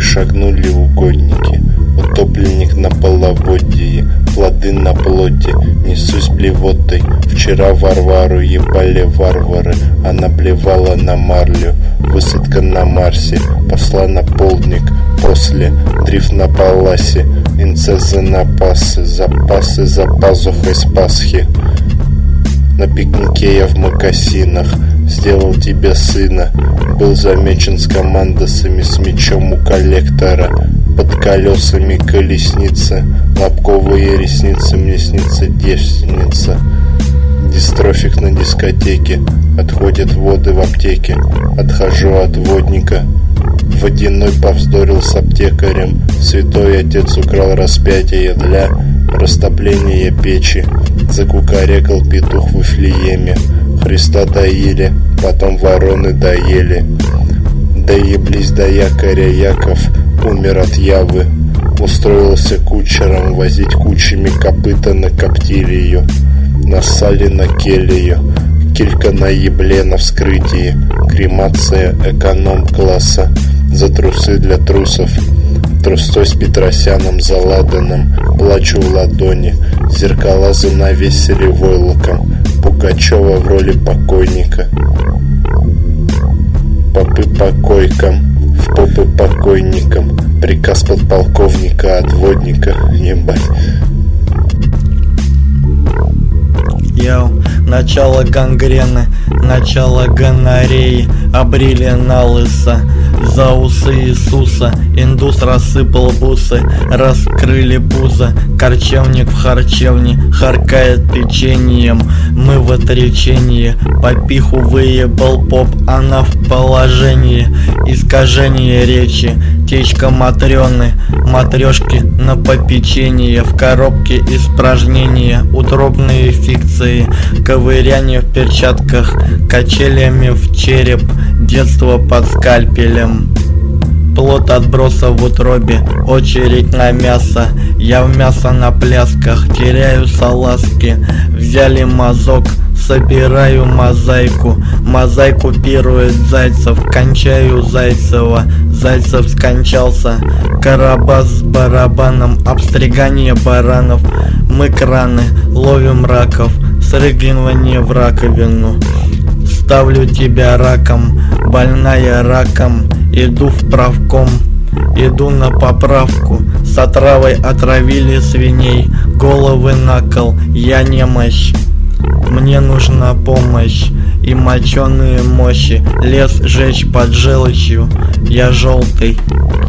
шагнули угодники. Утопленник на половодье, плоды на плоти, несусь блевотой. Вчера Варвару ебали варвары, она блевала на марлю. Высадка на Марсе, посла на полдник, после дрифт на Паласе, инцест за напасы, запасы за пазухой с Пасхи. На пикнике я в мокасинах сделал тебе сына. Был замечен с командосами, с мечом у коллектора. Под колесами колесницы, лобковые ресницы, мне снится девственница. Дистрофик на дискотеке, отходят воды в аптеке. Отхожу от водника. Водяной повздорил с аптекарем. Святой отец украл распятие для растопления печи. Закукарекал петух в Вифлееме. Христа доили, потом вороны доели. Доеблись до якоря, Яков умер от явы. Устроился кучером возить кучами копыта на коптилию. Нассали на келью, килька на ебле на вскрытии. Кремация эконом-класса, за трусы для трусов. Трустой с Петросяном заладанным, плачу в ладони. Зеркала занавесили войлоком, Пугачева в роли покойника. Попы по койкам, в попы покойникам. Приказ подполковника отводника, ебать. Начало гангрены, начало гонореи, обрили на лысо за усы Иисуса. Индус рассыпал бусы, раскрыли пузо. Корчевник в харчевне харкает печеньем. Мы в отречении, попиху выебал поп, она в положении. Искажение речи, течка матрёны, матрешки на попечение. В коробке испражнения, утробные фикции, ковыряние в перчатках, качелями в череп, детство под скальпелем. Плод отброса в утробе, очередь на мясо. Я в мясо на плясках, теряю салазки. Взяли мазок, собираю мозаику. Мозаику пирует Зайцев, кончаю Зайцева. Зайцев скончался. Карабас с барабаном, обстригание баранов. Мы краны, ловим раков, срыгивание в раковину. Ставлю тебя раком, больная раком. Иду в правком, иду на поправку. С отравой отравили свиней, головы на кол, я немощь. Мне нужна помощь и моченые мощи. Лес жечь под желчью, я желтый.